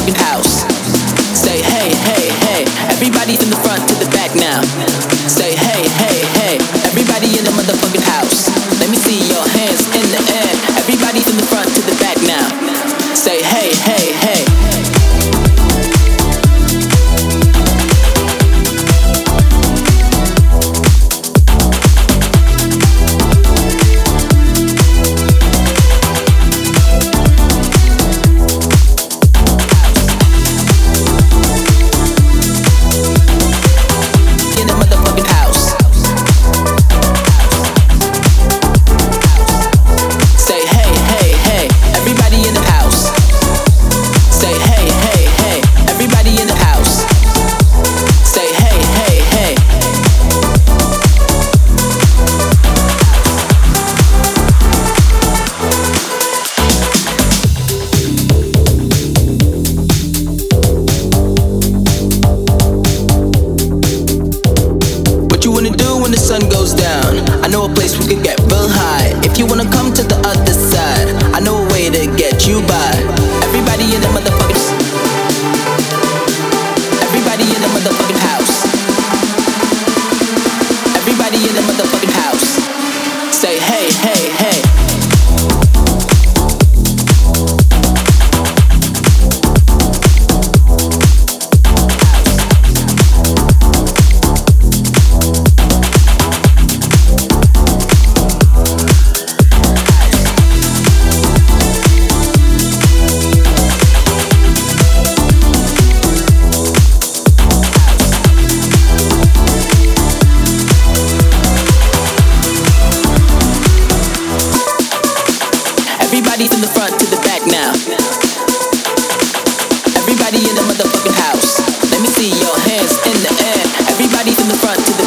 motherfucking house. Say hey, hey, hey, everybody from the front to the back now. Say hey, hey, hey, everybody in the motherfucking house. Let me see your hands in the air. Everybody from the front to the back now. Say hey, hey, hey. What you wanna do when the sun goes down? I know a place we could get real high. If you wanna come to the other side, I know a way to get you by. Everybody in the motherfucking Everybody in the motherfucking house. Everybody in the motherfucking house. Say hey, hey, hey. Everybody from the front to the back now. Everybody in the motherfucking house. Let me see your hands in the air. Everybody from the front to the